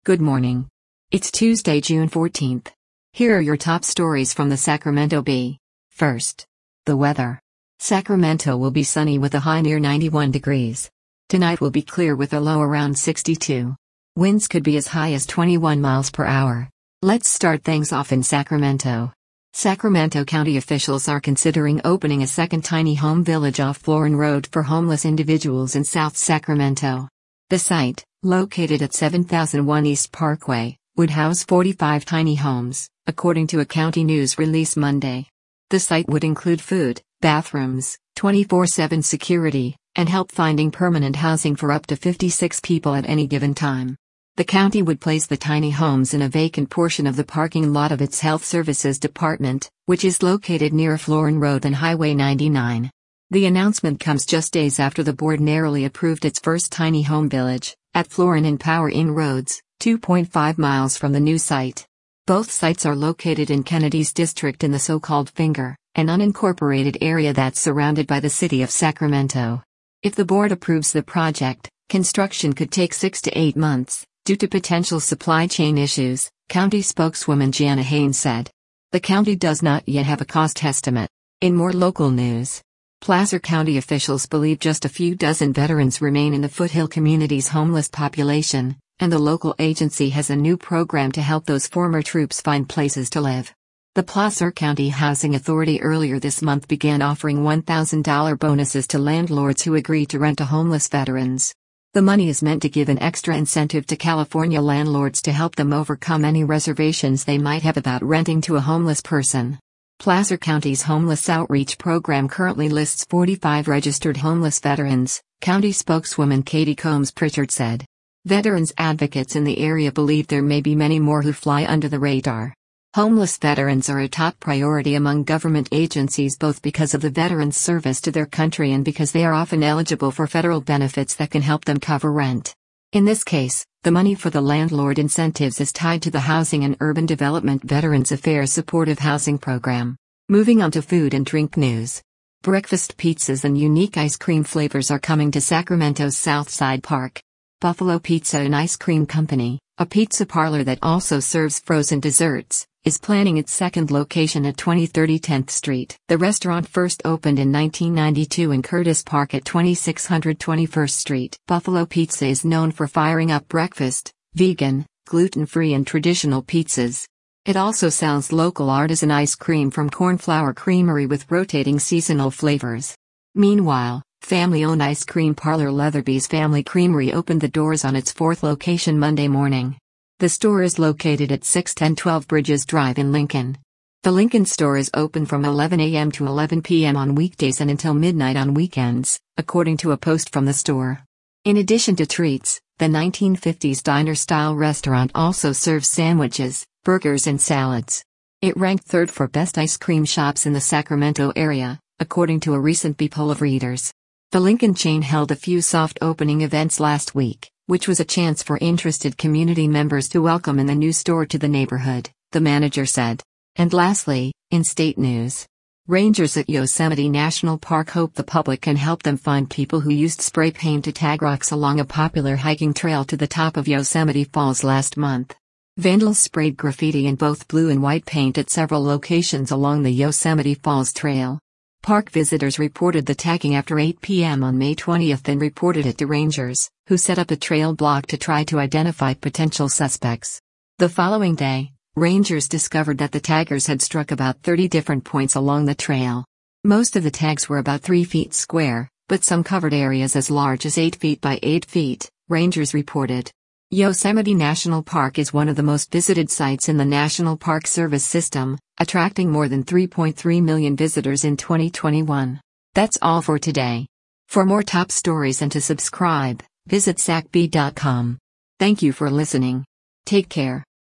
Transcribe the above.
Good morning. It's Tuesday, June 14th. Here are your top stories from the Sacramento Bee. First, the weather. Sacramento will be sunny with a high near 91 degrees. Tonight will be clear with a low around 62. Winds could be as high as 21 miles per hour. Let's start things off in Sacramento. Sacramento County officials are considering opening a second tiny home village off Florin Road for homeless individuals in South Sacramento. The site, located at 7001 East Parkway, would house 45 tiny homes, according to a county news release Monday. The site would include food, bathrooms, 24/7 security, and help finding permanent housing for up to 56 people at any given time. The county would place the tiny homes in a vacant portion of the parking lot of its Health Services Department, which is located near Florin Road and Highway 99. The announcement comes just days after the board narrowly approved its first tiny home village, at Florin and Power Inn Roads, 2.5 miles from the new site. Both sites are located in Kennedy's district in the so-called Finger, an unincorporated area that's surrounded by the city of Sacramento. If the board approves the project, construction could take 6 to 8 months, due to potential supply chain issues, county spokeswoman Jana Haynes said. The county does not yet have a cost estimate. In more local news, Placer County officials believe just a few dozen veterans remain in the Foothill community's homeless population, and the local agency has a new program to help those former troops find places to live. The Placer County Housing Authority earlier this month began offering $1,000 bonuses to landlords who agree to rent to homeless veterans. The money is meant to give an extra incentive to California landlords to help them overcome any reservations they might have about renting to a homeless person. Placer County's Homeless Outreach Program currently lists 45 registered homeless veterans, county spokeswoman Katie Combs Pritchard said. Veterans advocates in the area believe there may be many more who fly under the radar. Homeless veterans are a top priority among government agencies both because of the veterans' service to their country and because they are often eligible for federal benefits that can help them cover rent. In this case, the money for the landlord incentives is tied to the Housing and Urban Development Veterans Affairs Supportive Housing Program. Moving on to food and drink news. Breakfast pizzas and unique ice cream flavors are coming to Sacramento's Southside Park. Buffalo Pizza and Ice Cream Company, a pizza parlor that also serves frozen desserts, is planning its second location at 2030 10th Street. The restaurant first opened in 1992 in Curtis Park at 2600 21st Street. Buffalo Pizza is known for firing up breakfast, vegan, gluten-free and traditional pizzas. It also sells local artisan ice cream from Cornflower Creamery with rotating seasonal flavors. Meanwhile, family-owned ice cream parlor Leatherby's Family Creamery opened the doors on its fourth location Monday morning. The store is located at 610 Bridges Drive in Lincoln. The Lincoln store is open from 11 a.m. to 11 p.m. on weekdays and until midnight on weekends, according to a post from the store. In addition to treats, the 1950s diner-style restaurant also serves sandwiches, burgers and salads. It ranked third for best ice cream shops in the Sacramento area, according to a recent Bee poll of readers. The Lincoln chain held a few soft opening events last week, which was a chance for interested community members to welcome in the new store to the neighborhood, the manager said. And lastly, in state news, rangers at Yosemite National Park hope the public can help them find people who used spray paint to tag rocks along a popular hiking trail to the top of Yosemite Falls last month. Vandals sprayed graffiti in both blue and white paint at several locations along the Yosemite Falls Trail. Park visitors reported the tagging after 8 p.m. on May 20th and reported it to rangers, who set up a trail block to try to identify potential suspects. The following day, rangers discovered that the taggers had struck about 30 different points along the trail. Most of the tags were about 3 feet square, but some covered areas as large as 8 feet by 8 feet, rangers reported. Yosemite National Park is one of the most visited sites in the National Park Service system, attracting more than 3.3 million visitors in 2021. That's all for today. For more top stories and to subscribe, visit sacbee.com. Thank you for listening. Take care.